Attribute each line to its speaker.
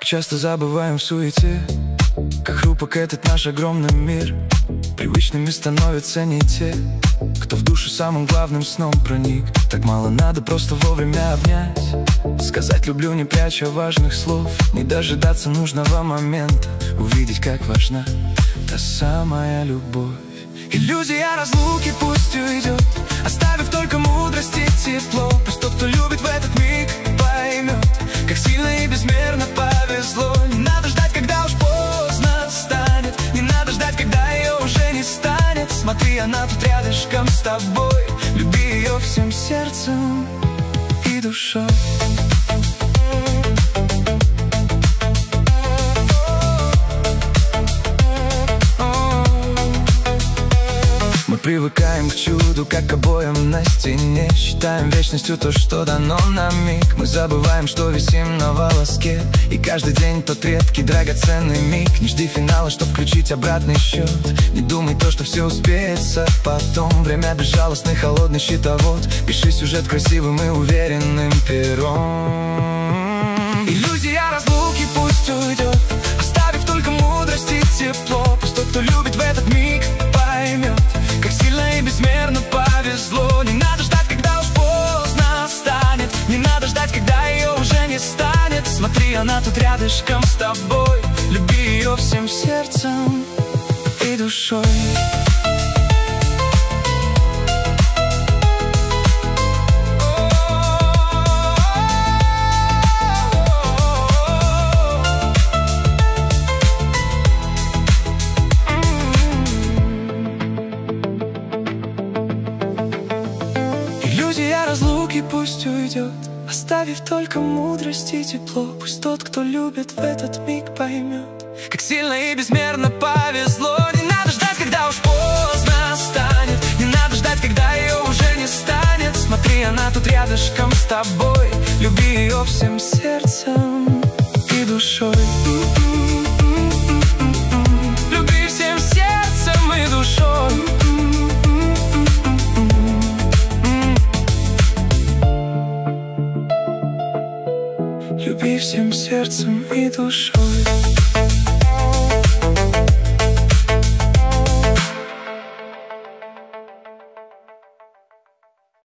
Speaker 1: часто забываем в суете, как хрупок этот наш огромный мир. Привычными становятся не те, кто в душу самым главным сном проник. Так мало надо просто вовремя обнять, сказать люблю, не пряча важных слов. Не дожидаться нужного момента, увидеть, как важна та самая любовь. Иллюзия разлуки пусть уйдет, оставив только мудрость и тепло. Пусть тот, кто любит в этот миг, поймет, как сильно и безмерно повезло. Не надо ждать, когда уж поздно станет, не надо ждать, когда ее уже не станет. Смотри, она тут рядышком с тобой, люби ее всем сердцем и душой. Мы привыкаем к чуду, как к обоям на стене. Считаем вечностью то, что дано на миг. Мы забываем, что висим на волоске, и каждый день тот редкий драгоценный миг. Не жди финала, чтоб включить обратный счет. Не думай то, что все успеется потом. Время безжалостный, холодный щитовод. Пиши сюжет красивым и уверенным пером. Иллюзия разлуки пусть уйдет, оставив только мудрость и тепло. Пусть тот, кто любит в этот миг, поймет, как сильно и безмерно повезло. Не надо ждать, когда уж поздно станет, не надо ждать, когда ее уже не станет. Смотри, она тут рядышком с тобой, люби ее всем сердцем и душой. Иллюзия разлуки пусть уйдет, оставив только мудрость и тепло. Пусть тот, кто любит в этот миг, поймет, как сильно и безмерно повезло. Не надо ждать, когда уж поздно станет, не надо ждать, когда ее уже не станет. Смотри, она тут рядышком с тобой, люби ее всем сердцем и душой. Люби всем сердцем и душой. Люби всем сердцем и душой.